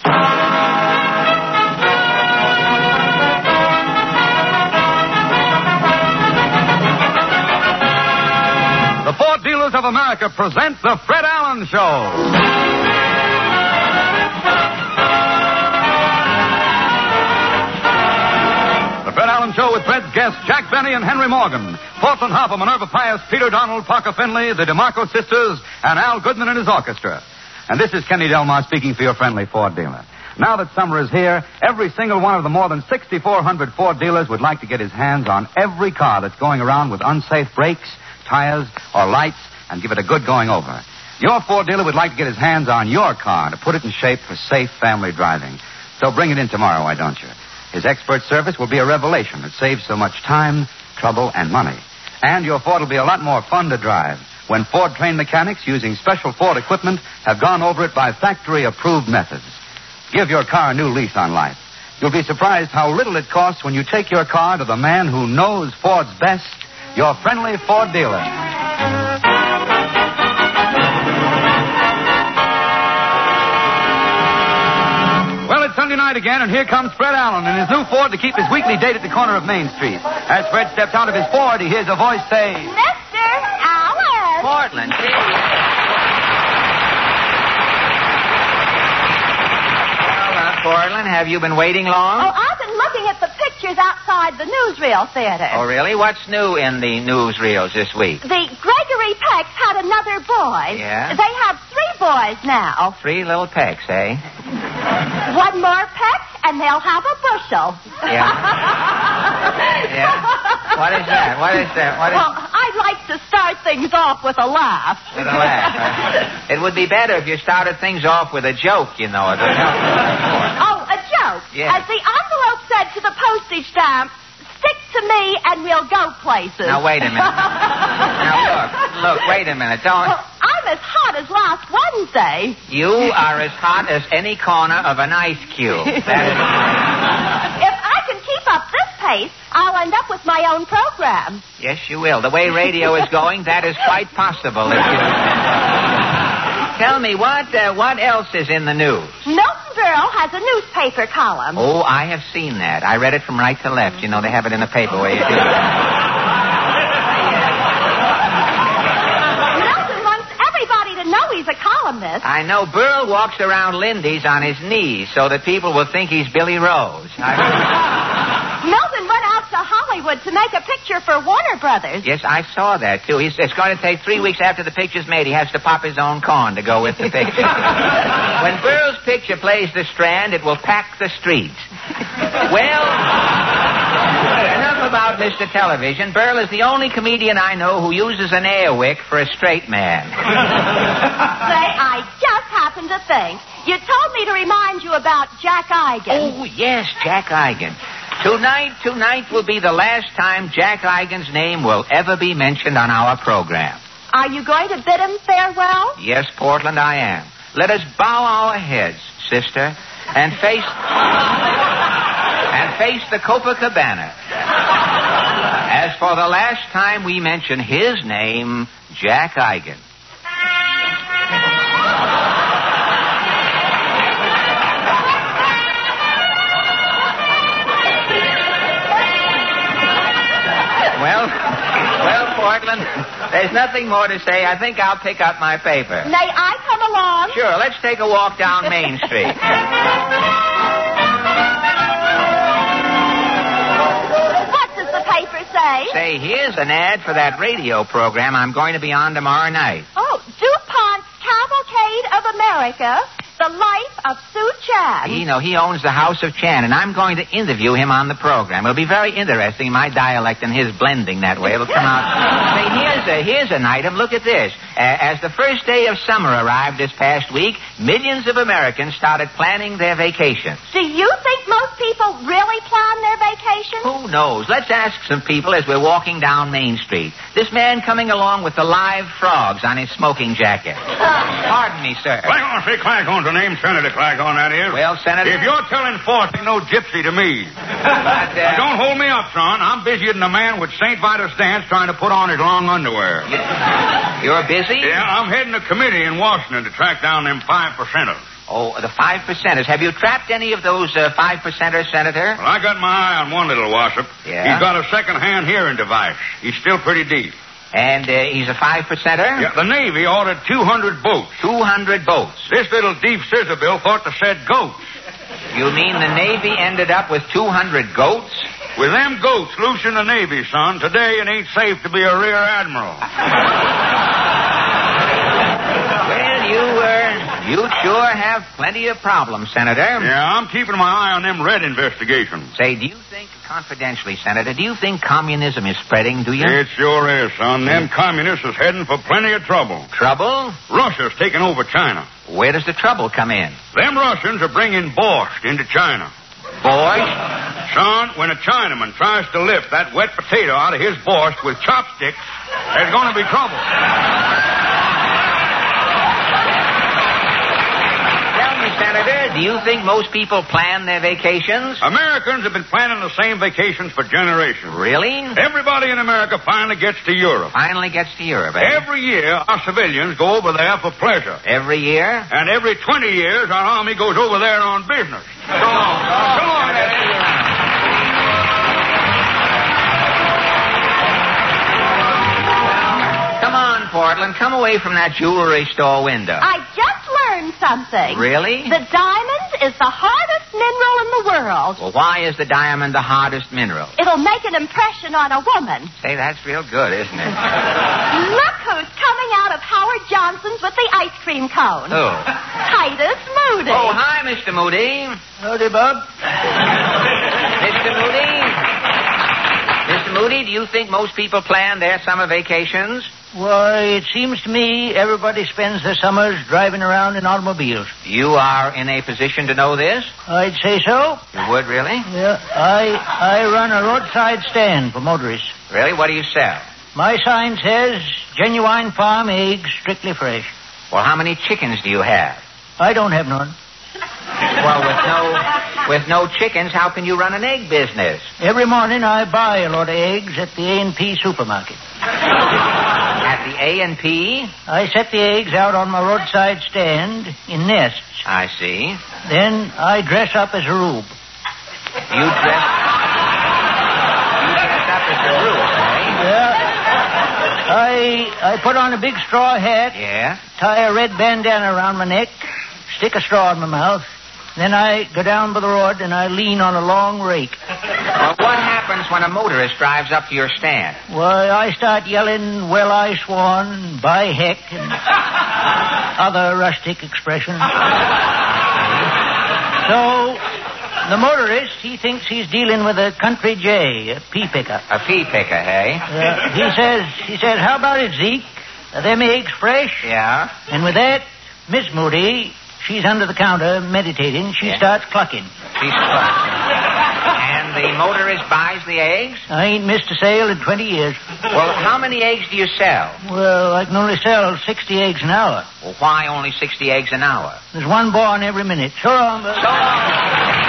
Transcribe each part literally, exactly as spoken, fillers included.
The Ford Dealers of America present the Fred Allen Show. The Fred Allen Show with Fred's guests, Jack Benny and Henry Morgan, Portland Hopper, Minerva Pius, Peter Donald, Parker Finley, the DeMarco sisters, and Al Goodman and his orchestra. And this is Kenny Delmar speaking for your friendly Ford dealer. Now that summer is here, every single one of the more than sixty-four hundred Ford dealers would like to get his hands on every car that's going around with unsafe brakes, tires, or lights, and give it a good going over. Your Ford dealer would like to get his hands on your car to put it in shape for safe family driving. So bring it in tomorrow, why don't you? His expert service will be a revelation. It saves so much time, trouble, and money. And your Ford will be a lot more fun to drive when Ford-trained mechanics using special Ford equipment have gone over it by factory-approved methods. Give your car a new lease on life. You'll be surprised how little it costs when you take your car to the man who knows Ford's best, your friendly Ford dealer. Well, it's Sunday night again, and here comes Fred Allen in his new Ford to keep his weekly date at the corner of Main Street. As Fred steps out of his Ford, he hears a voice say, Mister Allen. Portland. Portland, have you been waiting long? Oh, I've been looking at the pictures outside the newsreel theater. Oh, really? What's new in the newsreels this week? The Gregory Pecks had another boy. Yeah? They have three boys now. Three little pecks, eh? One more peck, and they'll have a bushel. Yeah? Yeah? What is that? What is that? What is... Well, I'd like to start things off with a laugh. With a laugh, huh? It would be better if you started things off with a joke, you know. Oh, a joke. Yes. As the envelope said to the postage stamp, stick to me and we'll go places. Now, wait a minute. Now, look, look, wait a minute. Don't... Well, I'm as hot as last Wednesday. You are as hot as any corner of an ice cube. That is... If I can keep up this pace, I'll end up with my own program. Yes, you will. The way radio is going, that is quite possible. If you... Tell me, what uh, what else is in the news? Milton Berle has a newspaper column. Oh, I have seen that. I read it from right to left. You know, they have it in the paper where you do. Milton wants everybody to know he's a columnist. I know. Berle walks around Lindy's on his knees so that people will think he's Billy Rose. I... Milton went out to Hollywood to make a picture for Warner Brothers. Yes, I saw that, too. He's, it's going to take three weeks after the picture's made. He has to pop his own corn to go with the picture. When Berle's picture plays the Strand, it will pack the streets. Well, enough about Mister Television. Berle is the only comedian I know who uses an air wick for a straight man. Say, I just happened to think. You told me to remind you about Jack Eigen. Oh, yes, Jack Eigen. Tonight, tonight will be the last time Jack Eigen's name will ever be mentioned on our program. Are you going to bid him farewell? Yes, Portland, I am. Let us bow our heads, sister, and face and face the Copacabana. As for the last time we mention his name, Jack Eigen. Well, well, Portland, there's nothing more to say. I think I'll pick up my paper. May I come along? Sure, let's take a walk down Main Street. What does the paper say? Say, here's an ad for that radio program I'm going to be on tomorrow night. Oh, DuPont's Cavalcade of America, the life of Sue Chan. You know, he owns the House of Chan, and I'm going to interview him on the program. It'll be very interesting, my dialect and his blending that way. It'll come out. Say, here's, a, here's an item. Look at this. Uh, as the first day of summer arrived this past week, millions of Americans started planning their vacations. Do you think most people really plan their vacation? Who knows? Let's ask some people as we're walking down Main Street. This man coming along with the live frogs on his smoking jacket. Pardon me, sir. Claghorn, say Claghorn's the name, Senator Claghorn, that is. Well, Senator... If you're telling Ford, ain't no gypsy to me. But, uh... Don't hold me up, son. I'm busier than a man with Saint Vitus dance trying to put on his long underwear. You're busy? Yeah, I'm heading a committee in Washington to track down them five percenters. Oh, the five percenters. Have you trapped any of those uh, five percenters, Senator? Well, I got my eye on one little wassup. Yeah? He's got a second-hand hearing device. He's still pretty deep. And uh, he's a five percenter? Yeah, the Navy ordered two hundred boats. two hundred boats. This little deep scissor bill thought to said goats. You mean the Navy ended up with two hundred goats? With them goats loose in the Navy, son, today it ain't safe to be a rear admiral. Well, you, uh, you sure have plenty of problems, Senator. Yeah, I'm keeping my eye on them red investigations. Say, do you think, confidentially, Senator, do you think communism is spreading, do you? It sure is, son. Them communists is heading for plenty of trouble. Trouble? Russia's taking over China. Where does the trouble come in? Them Russians are bringing borscht into China. Borscht? Son, when a Chinaman tries to lift that wet potato out of his borscht with chopsticks, there's going to be trouble. Tell me, Senator, do you think most people plan their vacations? Americans have been planning the same vacations for generations. Really? Everybody in America finally gets to Europe. Finally gets to Europe, eh? Every year, our civilians go over there for pleasure. Every year? And every twenty years, our Army goes over there on business. So long. So long, Eddie. Come on, Portland. Come away from that jewelry store window. I just learned something. Really? The diamond is the hardest mineral in the world. Well, why is the diamond the hardest mineral? It'll make an impression on a woman. Say, that's real good, isn't it? Look who's coming out of Howard Johnson's with the ice cream cone. Who? Titus Moody. Oh, hi, Mister Moody. Howdy, Bob. Mister Moody? Mister Moody, do you think most people plan their summer vacations? Why, it seems to me everybody spends their summers driving around in automobiles. You are in a position to know this? I'd say so. You would, really? Yeah, I I run a roadside stand for motorists. Really? What do you sell? My sign says, genuine farm eggs, strictly fresh. Well, how many chickens do you have? I don't have none. Well, with no with no chickens, how can you run an egg business? Every morning I buy a load of eggs at the A and P supermarket. At the A and P? I set the eggs out on my roadside stand in nests. I see. Then I dress up as a rube. You dress... You dress up as a rube, eh? Yeah. I, I put on a big straw hat. Yeah? Tie a red bandana around my neck. Stick a straw in my mouth. Then I go down by the road and I lean on a long rake. Well, what happens when a motorist drives up to your stand? Why, I start yelling, well, I swan, by heck, and other rustic expressions. So, the motorist, he thinks he's dealing with a country jay, a pea picker. A pea picker, hey? Uh, he says, he says, how about it, Zeke? Are them eggs fresh? Yeah? And with that, Miss Moody, she's under the counter meditating. She Yeah. starts clucking. She's clucking. And the motorist buys the eggs? I ain't missed a sale in twenty years. Well, how many eggs do you sell? Well, I can only sell sixty eggs an hour. Well, why only sixty eggs an hour? There's one born every minute. So long, Bert. So long.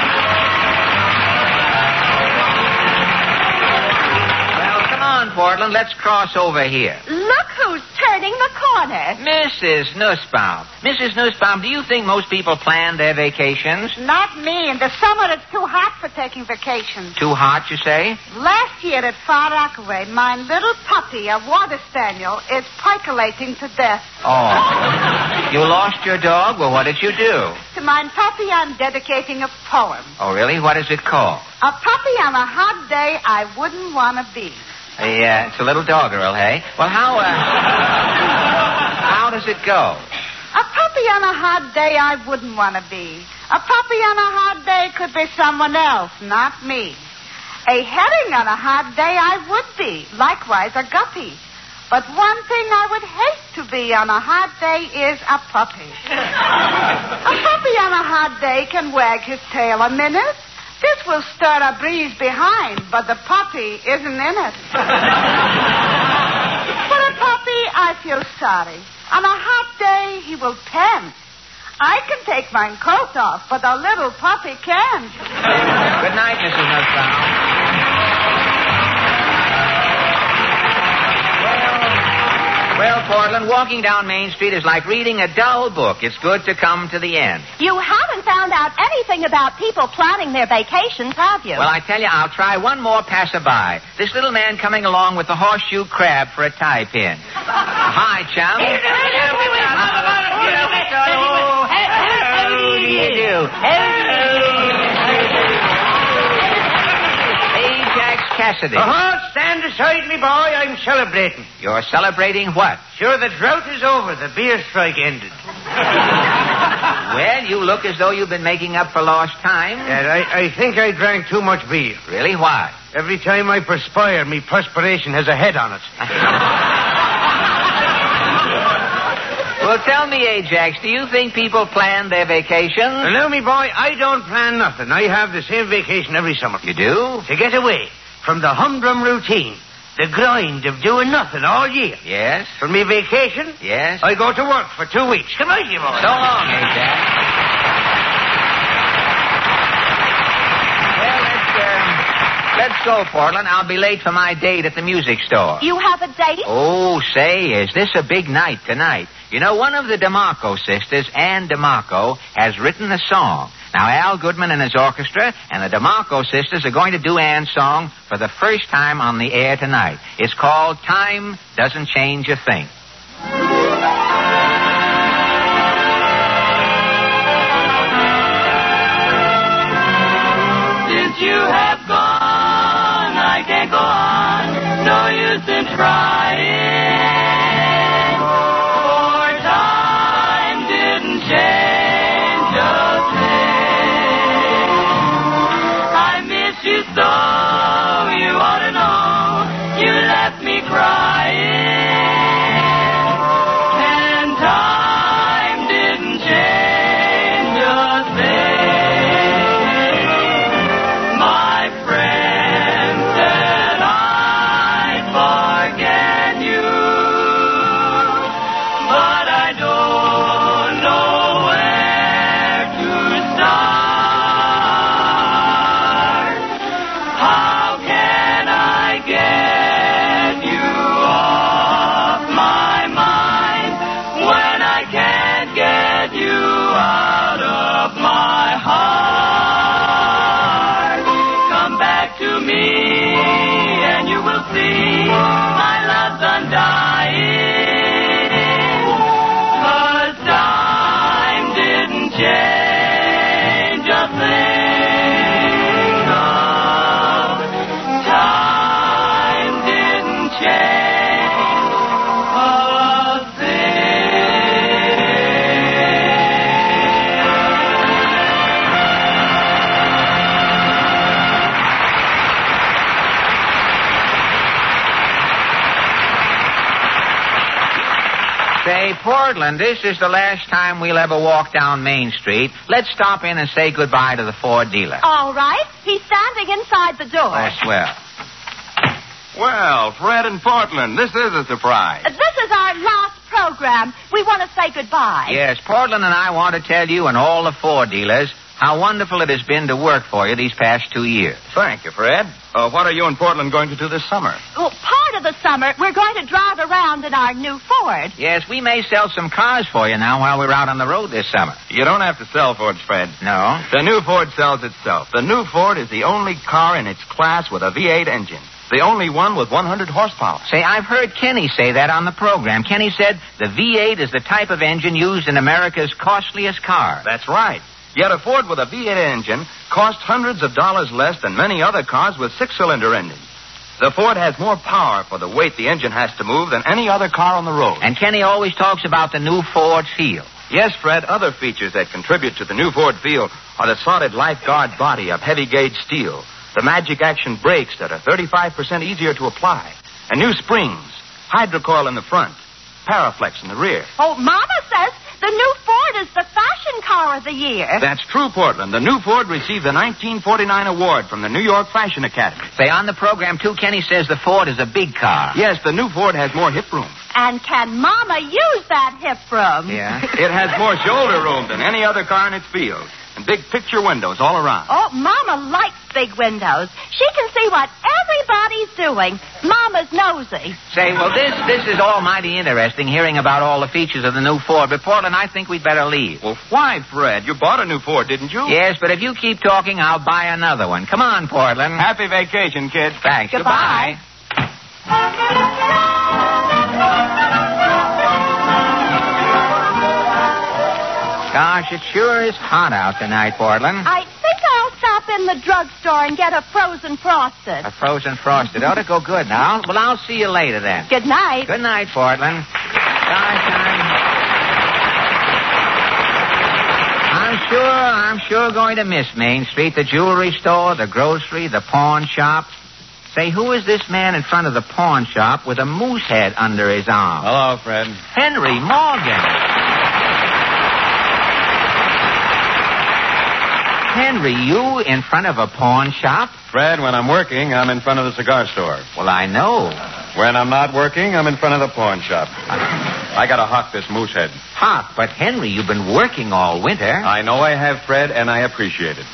Well, come on, Portland. Let's cross over here. Look who's turning the corner. Missus Nussbaum. Missus Nussbaum, do you think most people plan their vacations? Not me. In the summer, it's too hot for taking vacations. Too hot, you say? Last year at Far Rockaway, my little puppy, a water spaniel, is percolating to death. Oh. You lost your dog? Well, what did you do? To my puppy, I'm dedicating a poem. Oh, really? What is it called? A puppy on a hot day I wouldn't want to be. Yeah, it's a little doggerel, hey? Well, how, uh... how does it go? A puppy on a hot day I wouldn't want to be. A puppy on a hot day could be someone else, not me. A herring on a hot day I would be. Likewise, a guppy. But one thing I would hate to be on a hot day is a puppy. A puppy on a hot day can wag his tail a minute. This will stir a breeze behind, but the puppy isn't in it. For a puppy, I feel sorry. On a hot day, he will pant. I can take my coat off, but a little puppy can't. Good night, Missus Nussbaum. Well, Portland, walking down Main Street is like reading a dull book. It's good to come to the end. You haven't found out anything about people planning their vacations, have you? Well, I tell you, I'll try one more passerby. This little man coming along with the horseshoe crab for a tie pin. Hi, chum. How do you do? Ajax Cassidy. Uh-huh, stand aside, me boy. I'm celebrating. You're celebrating what? Sure, the drought is over. The beer strike ended. Well, you look as though you've been making up for lost time. Yeah, I, I think I drank too much beer. Really? Why? Every time I perspire, me perspiration has a head on it. Well, tell me, Ajax, do you think people plan their vacations? Well, now, me boy, I don't plan nothing. I have the same vacation every summer. You do? To get away from the humdrum routine, the grind of doing nothing all year. Yes? For me vacation, Yes? I go to work for two weeks. Come on, you boy. So long, Ajax. Well, let's, um, let's go, Portland. I'll be late for my date at the music store. You have a date? Oh, say, is this a big night tonight? You know, one of the DeMarco sisters, Ann DeMarco, has written a song. Now, Al Goodman and his orchestra and the DeMarco sisters are going to do Ann's song for the first time on the air tonight. It's called Time Doesn't Change a Thing. Since you have gone, I can't go on. No use in trying. For time didn't change a thing. I miss you so, you ought to know. You left me crying. And time didn't change a thing. My friend said I'd forget you, but I don't know where to start. How can I get you off my mind when I can't get you out of my heart? Come back to me and you will see my love's undying. 'Cause time didn't change a thing. No, time didn't change a thing. Say, Portland, this is the last time we'll ever walk down Main Street. Let's stop in and say goodbye to the Ford dealer. All right. He's standing inside the door. Oh, swell. Well, Fred and Portland, this is a surprise. Uh, This is our last program. We want to say goodbye. Yes, Portland and I want to tell you and all the Ford dealers how wonderful it has been to work for you these past two years. Thank you, Fred. Uh, what are you and Portland going to do this summer? Well, part of the summer, we're going to drive around in our new Ford. Yes, we may sell some cars for you now while we're out on the road this summer. You don't have to sell Fords, Fred. No? The new Ford sells itself. The new Ford is the only car in its class with a V eight engine. The only one with one hundred horsepower. Say, I've heard Kenny say that on the program. Kenny said the V eight is the type of engine used in America's costliest car. That's right. Yet a Ford with a V eight engine costs hundreds of dollars less than many other cars with six-cylinder engines. The Ford has more power for the weight the engine has to move than any other car on the road. And Kenny always talks about the new Ford feel. Yes, Fred, other features that contribute to the new Ford feel are the solid lifeguard body of heavy-gauge steel, the magic action brakes that are thirty-five percent easier to apply, and new springs, hydrocoil in the front, Paraflex in the rear. Oh, Mama says the new Ford is the fashion car of the year. That's true, Portland. The new Ford received the nineteen forty-nine award from the New York Fashion Academy. Say, on the program, too, Kenny says the Ford is a big car. Yes, the new Ford has more hip room. And can Mama use that hip room? Yeah? It has more shoulder room than any other car in its field, and big picture windows all around. Oh, Mama likes big windows. She can see what everybody everybody's doing. Mama's nosy. Say, well, this this is almighty interesting, hearing about all the features of the new Ford. But, Portland, I think we'd better leave. Well, why, Fred? You bought a new Ford, didn't you? Yes, but if you keep talking, I'll buy another one. Come on, Portland. Happy vacation, kid. Thanks. Goodbye. Gosh, it sure is hot out tonight, Portland. I think I'll stop in the drugstore and get a frozen frosted. A frozen frosted. Ought to go good now. Well, I'll see you later then. Good night. Good night, Portland. Gosh, I'm... I'm sure, I'm sure going to miss Main Street, the jewelry store, the grocery, the pawn shop. Say, who is this man in front of the pawn shop with a moose head under his arm? Hello, Fred. Henry Morgan. Henry, you in front of a pawn shop? Fred, when I'm working, I'm in front of the cigar store. Well, I know. When I'm not working, I'm in front of the pawn shop. I gotta hawk this moose head. Hot, but Henry, you've been working all winter. I know I have, Fred, and I appreciate it.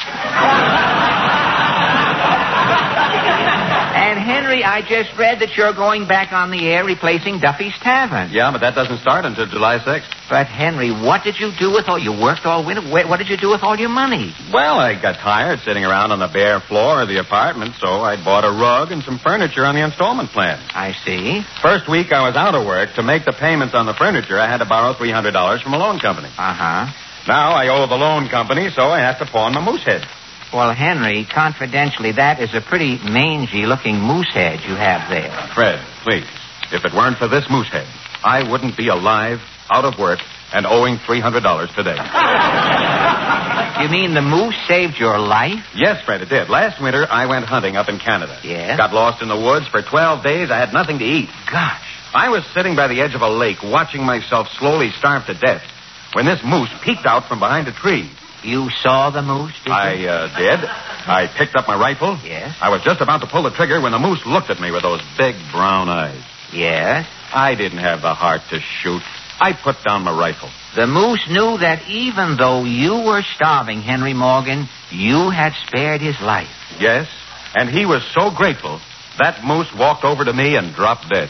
And, Henry, I just read that you're going back on the air replacing Duffy's Tavern. Yeah, but that doesn't start until July sixth. But, Henry, what did you do with all... You worked all winter. What did you do with all your money? Well, I got tired sitting around on the bare floor of the apartment, so I bought a rug and some furniture on the installment plan. I see. First week I was out of work. To make the payments on the furniture, I had to borrow three hundred dollars from a loan company. Uh-huh. Now I owe the loan company, so I have to pawn my moose head. Well, Henry, confidentially, that is a pretty mangy-looking moose head you have there. Fred, please, if it weren't for this moose head, I wouldn't be alive, out of work, and owing three hundred dollars today. You mean the moose saved your life? Yes, Fred, it did. Last winter, I went hunting up in Canada. Yes? Got lost in the woods. For twelve days, I had nothing to eat. Gosh. I was sitting by the edge of a lake, watching myself slowly starve to death, when this moose peeked out from behind a tree. You saw the moose, did you? I uh, did. I picked up my rifle. Yes? I was just about to pull the trigger when the moose looked at me with those big brown eyes. Yes? I didn't have the heart to shoot. I put down my rifle. The moose knew that even though you were starving, Henry Morgan, you had spared his life. Yes, and he was so grateful, that moose walked over to me and dropped dead.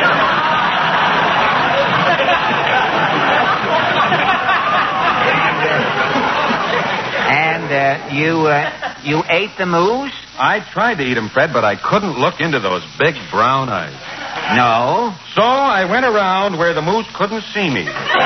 And uh, you uh, you ate the moose? I tried to eat him, Fred, but I couldn't look into those big brown eyes. No. So I went around where the moose couldn't see me.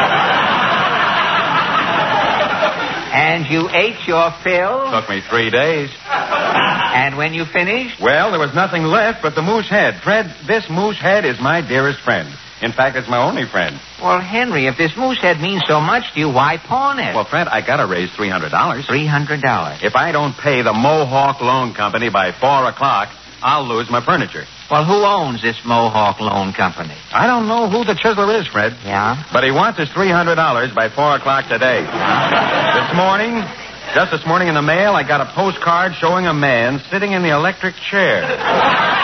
And you ate your fill? Took me three days. And when you finished? Well, there was nothing left but the moose head. Fred, this moose head is my dearest friend. In fact, it's my only friend. Well, Henry, if this moose head means so much to you, why pawn it? Well, Fred, I gotta raise three hundred dollars. three hundred dollars. If I don't pay the Mohawk Loan Company by four o'clock, I'll lose my furniture. Well, who owns this Mohawk Loan Company? I don't know who the chiseler is, Fred. Yeah? But he wants his three hundred dollars by four o'clock today. This morning, just this morning in the mail, I got a postcard showing a man sitting in the electric chair.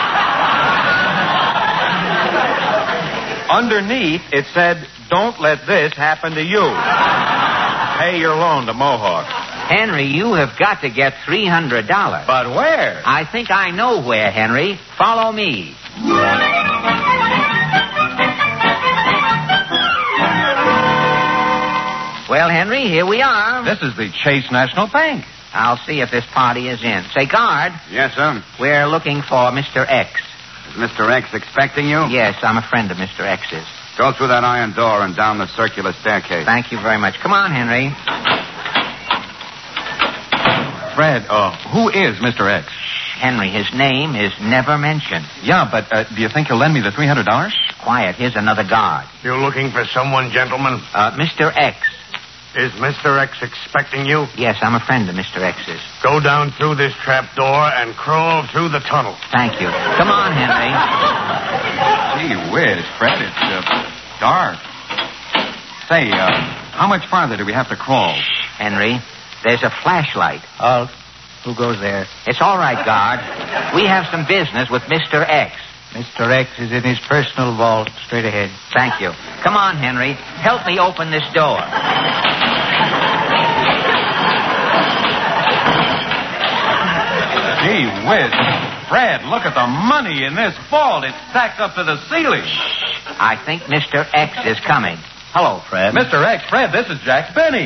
Underneath, it said, "Don't let this happen to you. Pay your loan to Mohawk." Henry, you have got to get three hundred dollars. But where? I think I know where, Henry. Follow me. Well, Henry, here we are. This is the Chase National Bank. I'll see if this party is in. Say, guard, Yes, sir. we're looking for Mister X. Is Mister X expecting you? Yes, I'm a friend of Mister X's. Go through that iron door and down the circular staircase. Thank you very much. Come on, Henry. Fred, uh, who is Mister X? Henry, his name is never mentioned. Yeah, but uh, do you think he'll lend me the three hundred dollars? Quiet, here's another guard. You looking for someone, gentlemen? Uh, Mister X. Is Mister X expecting you? Yes, I'm a friend of Mister X's. Go down through this trap door and crawl through the tunnel. Thank you. Come on, Henry. Gee whiz, Fred, it's uh, dark. Say, uh, how much farther do we have to crawl? Henry, there's a flashlight. Halt. Who goes there? It's all right, guard. We have some business with Mister X. Mister X is in his personal vault. Straight ahead. Thank you. Come on, Henry. Help me open this door. Gee whiz. Fred, look at the money in this vault. It's stacked up to the ceiling. I think Mister X is coming. Hello, Fred. Mister X, Fred, this is Jack Benny.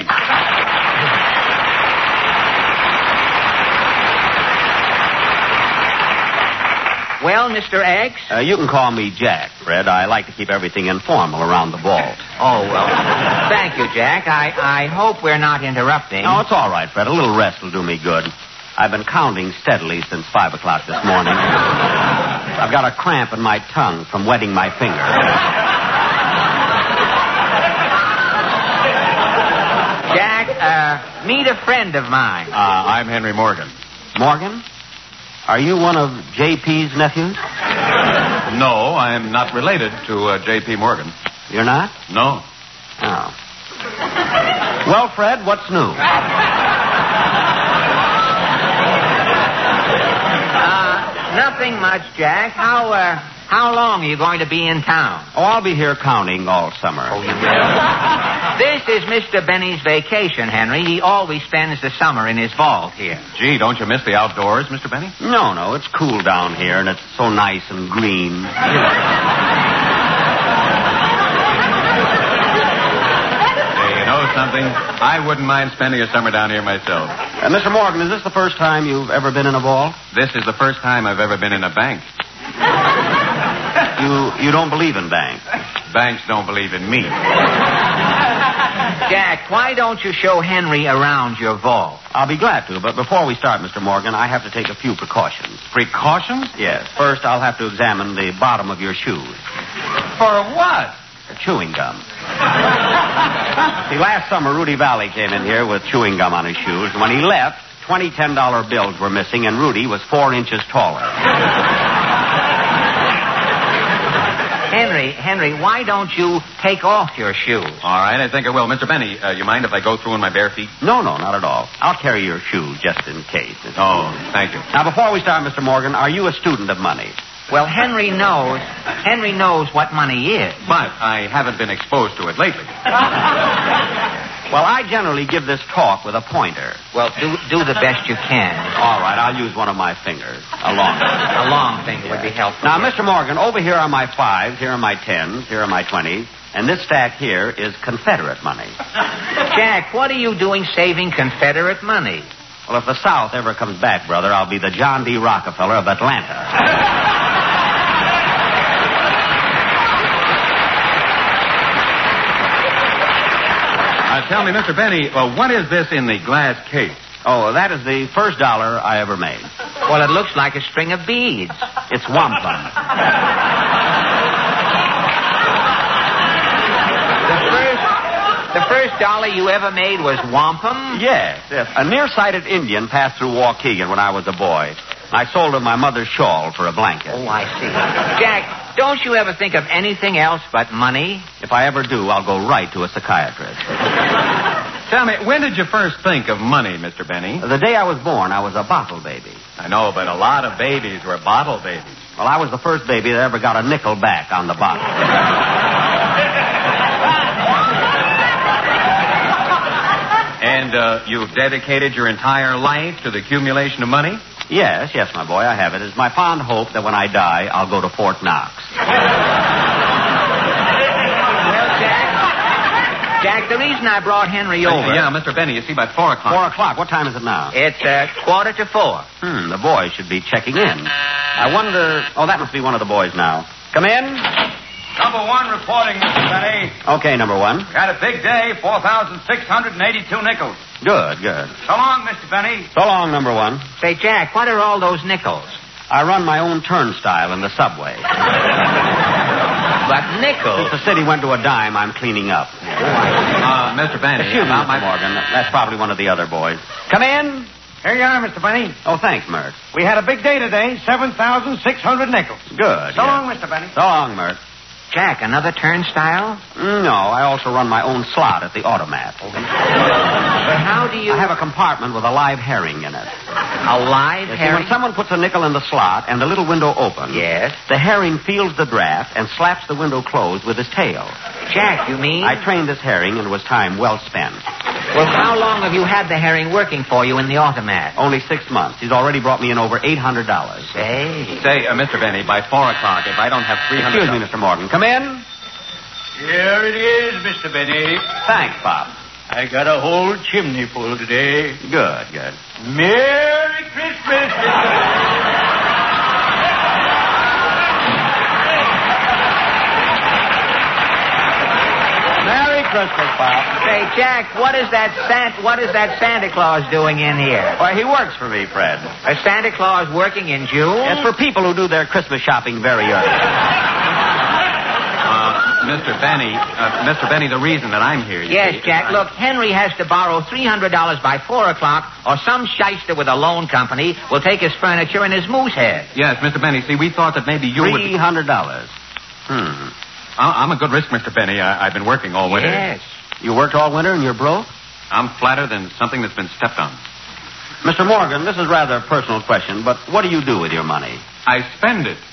Well, Mister X? Uh, you can call me Jack, Fred. I like to keep everything informal around the vault. Oh, well, thank you, Jack. I, I hope we're not interrupting. No, it's all right, Fred. A little rest will do me good. I've been counting steadily since five o'clock this morning. I've got a cramp in my tongue from wetting my finger. Jack, uh, meet a friend of mine. Uh, I'm Henry Morgan. Morgan? Are you one of J P's nephews? No, I'm not related to uh, J P Morgan. You're not? No. Oh. Well, Fred, what's new? Uh, nothing much, Jack. How, uh, how long are you going to be in town? Oh, I'll be here counting all summer. Oh, you will? This is Mister Benny's vacation, Henry. He always spends the summer in his vault here. Gee, don't you miss the outdoors, Mister Benny? No, no, it's cool down here, and it's so nice and green. Hey, you know something? I wouldn't mind spending a summer down here myself. Uh, Mister Morgan, is this the first time you've ever been in a vault? This is the first time I've ever been in a bank. You you don't believe in banks? Banks don't believe in me. Jack, why don't you show Henry around your vault? I'll be glad to, but before we start, Mister Morgan, I have to take a few precautions. Precautions? Yes. First, I'll have to examine the bottom of your shoes. For what? Chewing gum. See, last summer, Rudy Valley came in here with chewing gum on his shoes, and when he left, twenty ten-dollar bills were missing, and Rudy was four inches taller. Henry, Henry, why don't you take off your shoes? All right, I think I will. Mister Benny, uh, you mind if I go through in my bare feet? No, no, not at all. I'll carry your shoes just in case. Oh, thank you. Now, before we start, Mister Morgan, are you a student of money? Well, Henry knows. Henry knows what money is. But I haven't been exposed to it lately. Well, I generally give this talk with a pointer. Well, do do the best you can. All right, I'll use one of my fingers. A long one. A long finger would be helpful. Now, Mister Morgan, over here are my fives, here are my tens, here are my twenties, and this stack here is Confederate money. Jack, what are you doing saving Confederate money? Well, if the South ever comes back, brother, I'll be the John D. Rockefeller of Atlanta. Uh, tell me, Mister Benny, uh, what is this in the glass case? Oh, that is the first dollar I ever made. Well, it looks like a string of beads. It's wampum. The first, the first dollar you ever made was wampum? Yes, yes. A nearsighted Indian passed through Waukegan when I was a boy. I sold him my mother's shawl for a blanket. Oh, I see. Jack, don't you ever think of anything else but money? If I ever do, I'll go right to a psychiatrist. Tell me, when did you first think of money, Mister Benny? The day I was born, I was a bottle baby. I know, but a lot of babies were bottle babies. Well, I was the first baby that ever got a nickel back on the bottle. And uh, you've dedicated your entire life to the accumulation of money? Yes, yes, my boy, I have it. It's my fond hope that when I die, I'll go to Fort Knox. Well, Jack, Jack, the reason I brought Henry over... Uh, yeah, Mister Benny, you see, by four o'clock. Four o'clock. What time is it now? It's uh, quarter to four. Hmm, the boys should be checking in. I wonder... Oh, that must be one of the boys now. Come in. Number one reporting, Mister Benny. Okay, number one. Had a big day, four thousand six hundred eighty-two nickels. Good, good. So long, Mister Benny. So long, number one. Say, Jack, what are all those nickels? I run my own turnstile in the subway. But nickels? Since the city went to a dime, I'm cleaning up. Uh, Mister Benny. Excuse me, about Mister my... Morgan. That's probably one of the other boys. Come in. Here you are, Mister Benny. Oh, thanks, Mert. We had a big day today, seven thousand six hundred nickels. Good. So yeah. long, Mister Benny. So long, Mert. Jack, another turnstile? No, I also run my own slot at the automat. But how do you... I have a compartment with a live herring in it. A live You see, herring? when someone puts a nickel in the slot and the little window opens... Yes? The herring feels the draft and slaps the window closed with his tail. Jack, you mean? I trained this herring, and it was time well spent. Well, how long have you had the herring working for you in the automat? Only six months. He's already brought me in over eight hundred dollars. Say. Say, uh, Mister Benny, by four o'clock, if I don't have three hundred... Excuse me, Mister Morgan. Come in. Here it is, Mister Benny. Thanks, Pop. I got a whole chimney full today. Good, good. Merry Christmas, Mister Merry Christmas, Pop. Say, Jack, what is that Sant- what is that Santa Claus doing in here? Why, he works for me, Fred. A Santa Claus working in June? It's for people who do their Christmas shopping very early. Uh, Mister Benny, uh, Mister Benny, the reason that I'm here... You Yes, see, Jack. is I- Look, Henry has to borrow three hundred dollars by four o'clock, or some shyster with a loan company will take his furniture and his moose head. Yes, Mister Benny, see, we thought that maybe you would... Three hundred dollars. Hmm. I- I'm a good risk, Mister Benny. I- I've been working all winter. Yes. You worked all winter and you're broke? I'm flatter than something that's been stepped on. Mister Morgan, this is rather a personal question, but what do you do with your money? I spend it.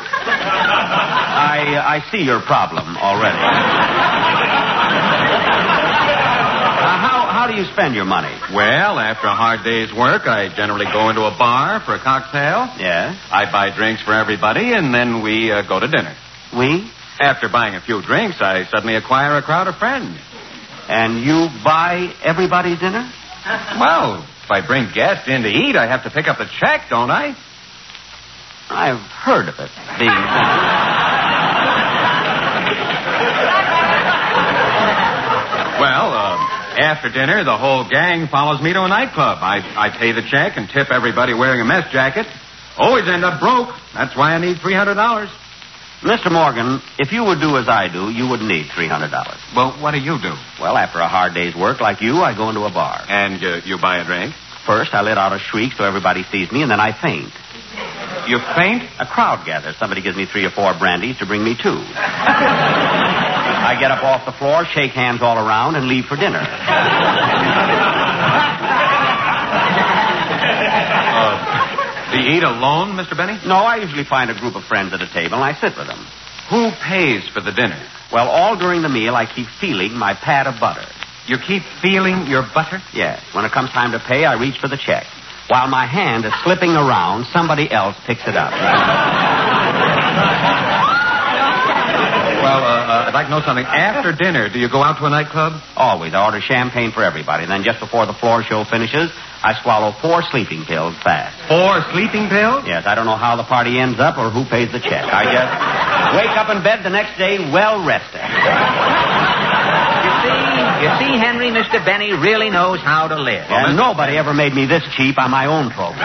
I I see your problem already. uh, how how do you spend your money? Well, after a hard day's work, I generally go into a bar for a cocktail. Yes. I buy drinks for everybody, and then we uh, go to dinner. We? After buying a few drinks, I suddenly acquire a crowd of friends. And you buy everybody dinner? Well, if I bring guests in to eat, I have to pick up the check, don't I? I've heard of it being Well, uh, after dinner, the whole gang follows me to a nightclub. I, I pay the check and tip everybody wearing a mess jacket. Always end up broke. That's why I need three hundred dollars. Mister Morgan, if you would do as I do, you wouldn't need three hundred dollars. Well, what do you do? Well, after a hard day's work like you, I go into a bar. And uh, you buy a drink? First, I let out a shriek so everybody sees me, and then I faint. You faint? A crowd gathers. Somebody gives me three or four brandies to bring me to. I get up off the floor, shake hands all around, and leave for dinner. Uh, do you eat alone, Mister Benny? No, I usually find a group of friends at a table, and I sit with them. Who pays for the dinner? Well, all during the meal, I keep feeling my pat of butter. You keep feeling your butter? Yes. When it comes time to pay, I reach for the check. While my hand is slipping around, somebody else picks it up. Well, uh, uh, I'd like to know something. After dinner, do you go out to a nightclub? Always. I order champagne for everybody. Then just before the floor show finishes, I swallow four sleeping pills fast. Four sleeping pills? Yes, I don't know how the party ends up or who pays the check. I just wake up in bed the next day well rested. You see, you see, Henry, Mister Benny really knows how to live. And nobody ever made me this cheap on my own program.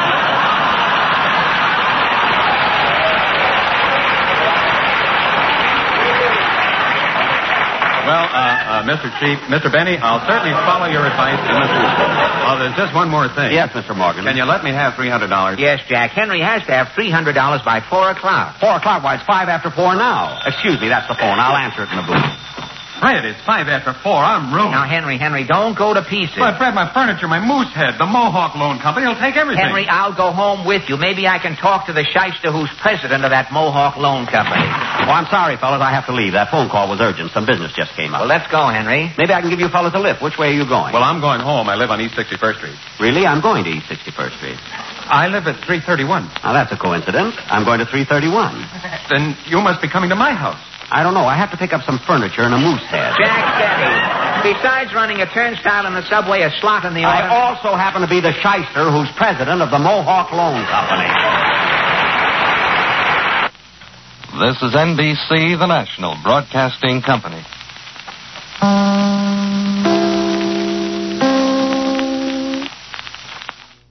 Well, uh, uh, Mister Chief, Mister Benny, I'll certainly follow your advice. Well, there's just one more thing. Yes, Mister Morgan. Can you let me have three hundred dollars? Yes, Jack. Henry has to have three hundred dollars by four o'clock. Four o'clock? Why, it's five after four now. Excuse me, that's the phone. I'll answer it in the booth. Fred, it's five after four. I'm ruined. Now, Henry, Henry, don't go to pieces. But, Fred, my furniture, my moose head, the Mohawk Loan Company will take everything. Henry, I'll go home with you. Maybe I can talk to the shyster who's president of that Mohawk Loan Company. Oh, I'm sorry, fellas. I have to leave. That phone call was urgent. Some business just came up. Well, let's go, Henry. Maybe I can give you fellas a lift. Which way are you going? Well, I'm going home. I live on East sixty-first Street. Really? I'm going to East sixty-first Street. I live at three thirty-one. Now, that's a coincidence. I'm going to three thirty-one. Then you must be coming to my house. I don't know. I have to pick up some furniture and a moose head. Jack Benny. Besides running a turnstile in the subway, a slot in the I auto... also happen to be the shyster who's president of the Mohawk Loan Company. This is N B C, the national broadcasting company.